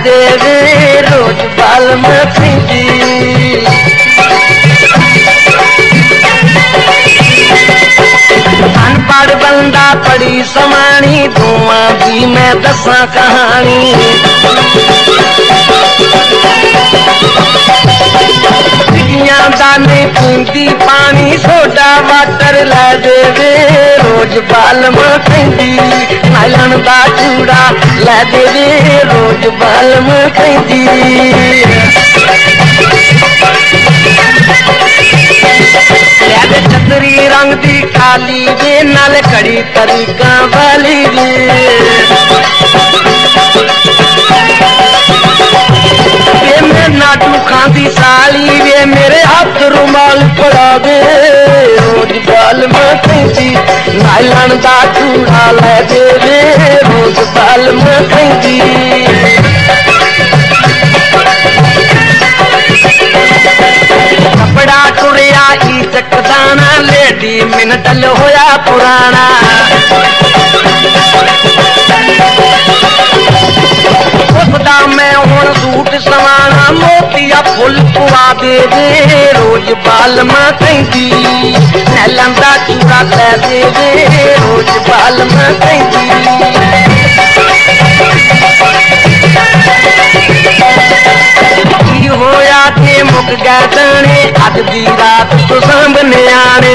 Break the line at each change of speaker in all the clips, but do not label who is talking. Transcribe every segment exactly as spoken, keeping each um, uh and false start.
दे वे रोज बालम खैंदी। अनपढ़ बंदा पढ़ी समानी धुआं भी मैं दसा कहानी। टिकियां दाने पींदी पानी सोडा वाटर लै देवे रोज बालम खैंदी। नायलन दा चूड़ा लै देवे रोज बालम खैंदी। छतरी रंग दी काली वे नाल कड़ी तरीका वाली वे। वे मैं नाटू खांदी साली वे मेरे हाथ रुमाल पड़ा दे रोज बालम खैंदी। नायलन दा चूड़ा लै दे वे रोज बालम खैंदी। कपड़ा टुरिया ई चकदाना लेडी मिनटल होया पुराना। उसदा मैं हुण सूट सवाना मोतिया फुल पुआ दे दे रोज बालम खैंदी। नैलन दा चूड़ा लै दे दे रोज बालम खैंदी। होया थे मुक गए दाने अज दी रात तो सामने आने।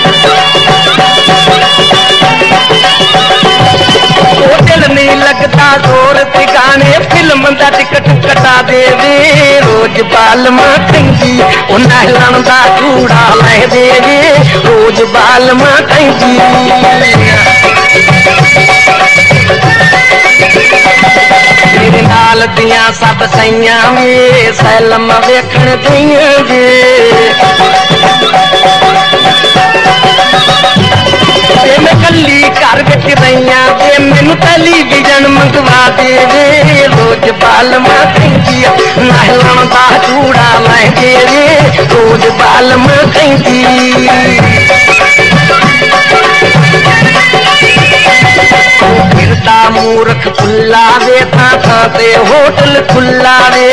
ओ दिल नहीं लगता जोर ठिकाने फिल्म दा टिकट कटा दे वे रोज बालम खैंदी। ओ नायलन दा चूड़ा लै दे वे रोज बालम खैंदी। मेरे नाल दियां सब सैयां वे सैलम वेखण दियां जे। मैं कली घर बिच रहियां वे मैनू टेलीविजन मंगवा दे वे रोज बालम खैंदी। नायलन दा चूड़ा लै दे वे रोज बालम खैंदी। फिरदा मूर्ख खुला वे था था ते होटल खुला वे।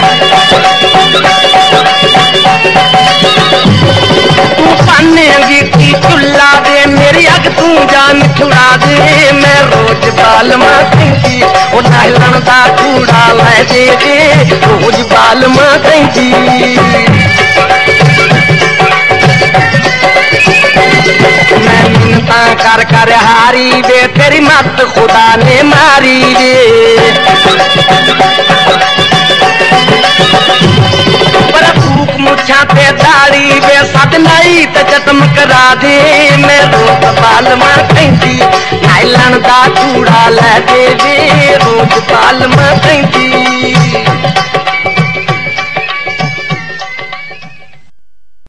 तू पानेगी की चुल्ला दे मेरी अग तू जान छुड़ा दे मैं रोज बालम खैंदी। ओ नायलन दा चूड़ा लै दे दे रोज बालम खैंदी। मैं मिन्नतां कर कर हारी वे तेरी मत खुदा ने मारी वे। पर फूक मुछां ते दाढ़ी वे सदनाई ते चटम करा दे मैं रोज बालम खैंदी। नायलन दा चूड़ा लै दे वे रोज बालम खैंदी।